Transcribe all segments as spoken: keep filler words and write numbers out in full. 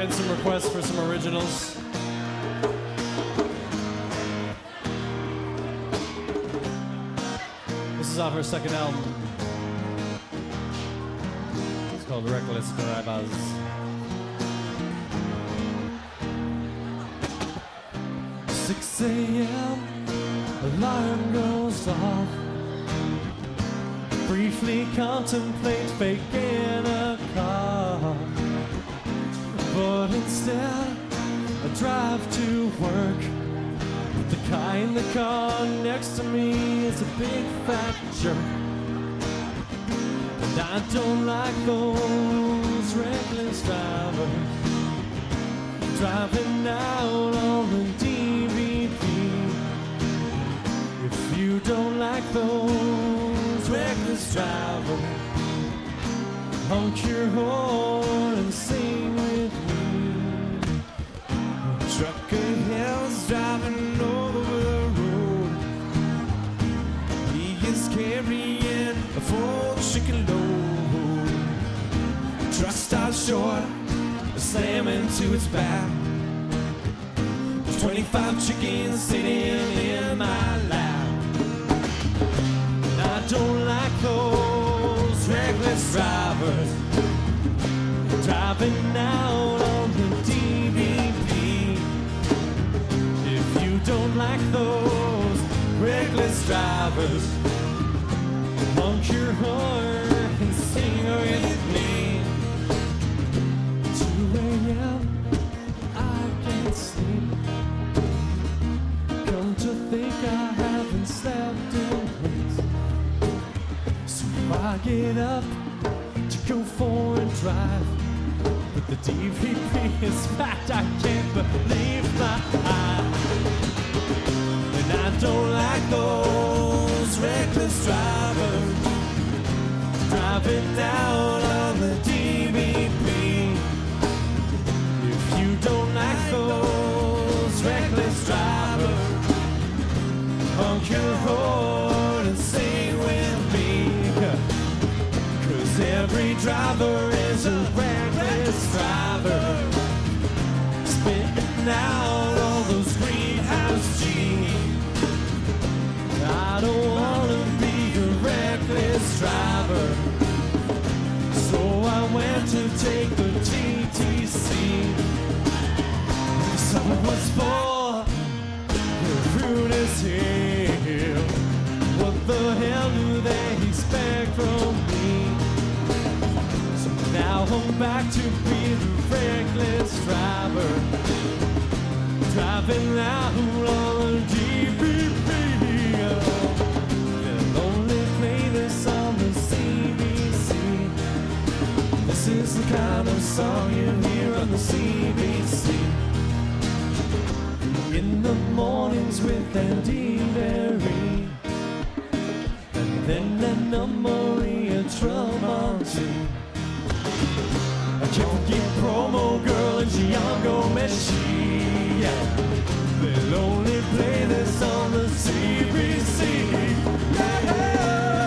Getting some requests for some originals. This is off her second album. It's called Reckless Drivers. six a m alarm goes off. Briefly contemplate faking a car, but instead I drive to work. But the guy in the car next to me is a big fat jerk, and I don't like those reckless drivers driving out on the D V P. If you don't like those reckless drivers, honk your horn and sing with me. A trucker hell's driving over the road. He is carrying a full chicken load. The truck stops short, slam into its back. There's twenty-five chickens sitting in my lap. And I don't like those reckless drivers driving out on the D V P. If you don't like those reckless drivers, honk your horn and sing with me. two a m I can't sleep. Come to think I haven't slept in weeks. So I get up to go for a drive, but the D V P is packed, I can't believe my eyes. And I don't like those reckless drivers driving down on the D V P. If you don't like those reckless drivers, honk your horn and sing with me. Cause every driver is a reckless driver, spitting out all those greenhouse G's. I don't wanna be a reckless driver, so I went to take the T T C. The summer was for the root is here. What the hell do they expect from me? So now I'm back to be the reckless driver, driving out on the D V P. They'll only play this on the C B C. This is the kind of song you hear on the C B C. In the mornings with Andy Berry, and then Anna Maria Tramonti. I can't forget Promo Girl and Gianco Messi. Yeah. They'll only play this on the C B C. Yeah.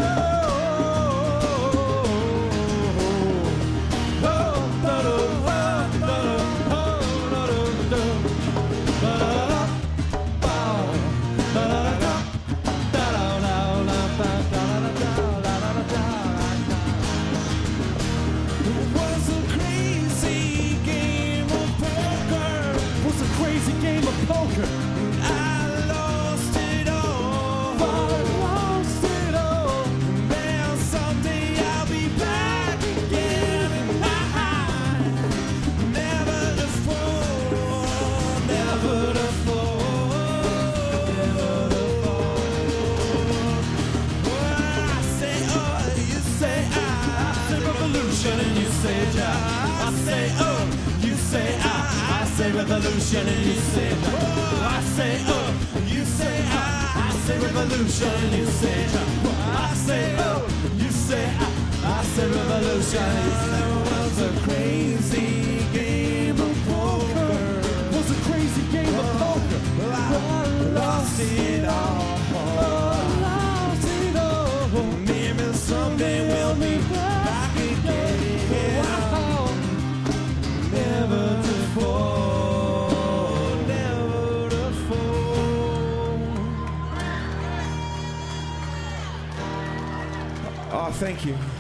Revolution and you say no. I say oh, you say I. I say revolution and you say no. I say oh, you say I. I say revolution and you say was a crazy game of poker. Was a crazy game of poker. I lost it all. I lost it all. Maybe someday we'll be back again. Wow. Never to Oh, thank you.